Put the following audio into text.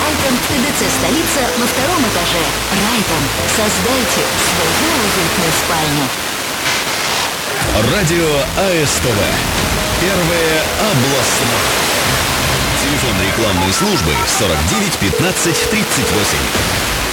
Райтон в ТДЦ «Столица» на втором этаже. Райтон. Создайте свою уютную спальню. Радио АСТВ. Первое областное. Телефон рекламной службы 49 15 38.